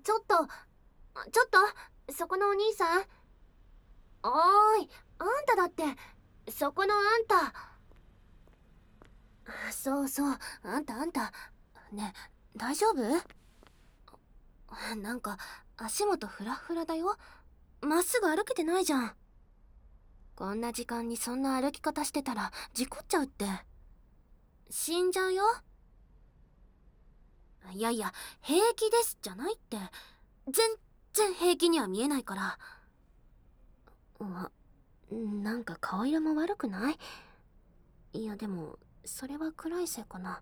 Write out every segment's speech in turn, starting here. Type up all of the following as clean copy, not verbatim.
ちょっと、そこのお兄さん。おーい、あんただって、そこのあんた。そうそう、あんた。ねえ、大丈夫？なんか、足元フラフラだよ。まっすぐ歩けてないじゃん。こんな時間にそんな歩き方してたら、事故っちゃうって。死んじゃうよ。いやいや、平気ですじゃないって。全然平気には見えないから。なんか顔色も悪くない？いやでも、それは暗いせいかな。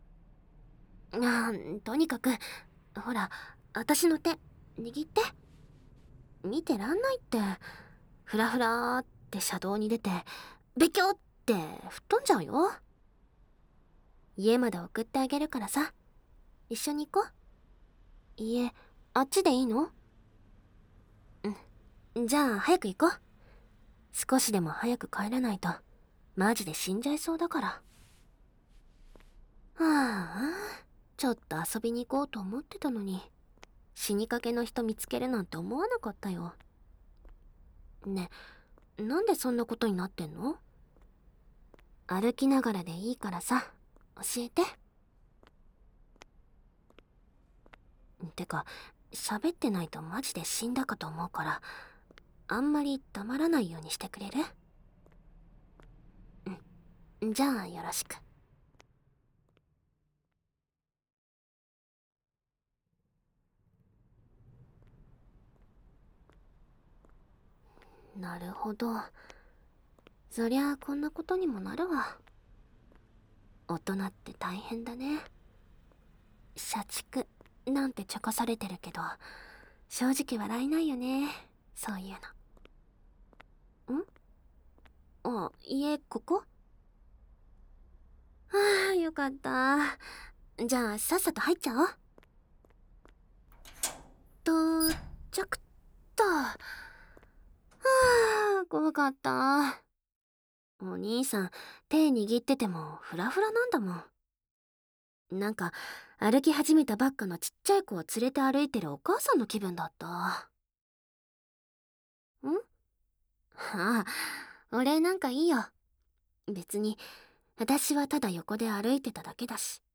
とにかく、ほら、私の手、握って。見てらんないって。ふらふらーって車道に出て、べきょって吹っ飛んじゃうよ。家まで送ってあげるからさ。一緒に行こう。家、あっちでいいの？うん。じゃあ、早く行こう。少しでも早く帰らないと、マジで死んじゃいそうだから。はあ、ちょっと遊びに行こうと思ってたのに、死にかけの人見つけるなんて思わなかったよ。ねえ、なんでそんなことになってんの？歩きながらでいいからさ、教えて。てか、喋ってないとマジで死んだかと思うから、あんまり黙らないようにしてくれる？うん。じゃあ、よろしく。なるほど。そりゃあこんなことにもなるわ。大人って大変だね。社畜なんて茶化されてるけど、正直笑えないよね。そういうの。家ここ？ああ、よかった。じゃあさっさと入っちゃおう。到着っと。怖かった。お兄さん、手握っててもフラフラなんだもん。なんか、歩き始めたばっかのちっちゃい子を連れて歩いてるお母さんの気分だった。ああ、俺なんかいいよ。別に、私はただ横で歩いてただけだし。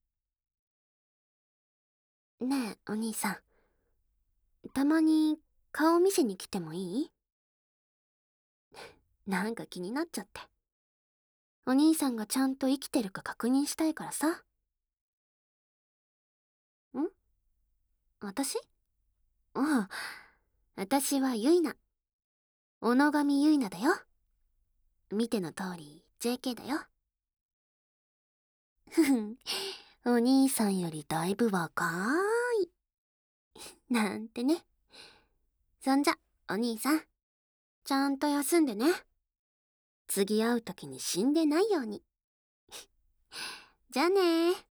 ねえ、お兄さん。たまに顔見せに来てもいい？なんか気になっちゃって。お兄さんがちゃんと生きてるか確認したいからさ。ん？私？うん。私はユイナ。小野上ユイナだよ。見ての通り JK だよ。ふふん。お兄さんよりだいぶ若い。なんてね。そんじゃ、お兄さん。ちゃんと休んでね。次会う時に死んでないように。じゃあねー。